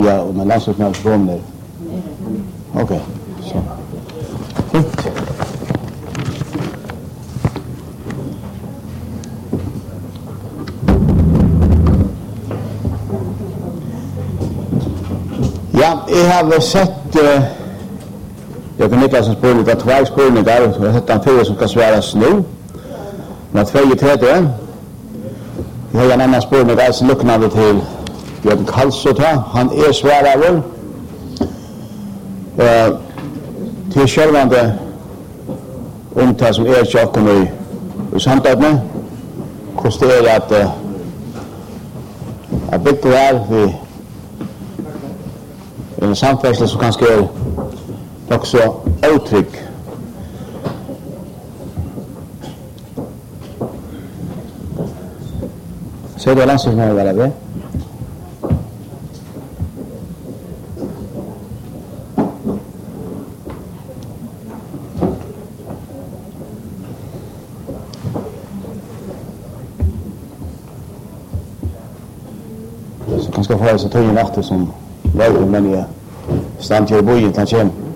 Ja, och när landslagsnämnden kommer. Okej, så. Fint. Ja, jag har sett jag kan Niklasen spår det två spårningar och jag har sett en fyra som ska sväras nu. Men två i tredje. Jag har en annan spårning alltså lucknande till Björn Karlsson. Han svarare. Till självande det som tjocken i samtalet. Hur det att byggt det här vid en samfärsel som kanske är också otrygg. Så det landslagsnämnden var det. Så kanske få sig tog en natt som väl men jag stannar ju i bojen till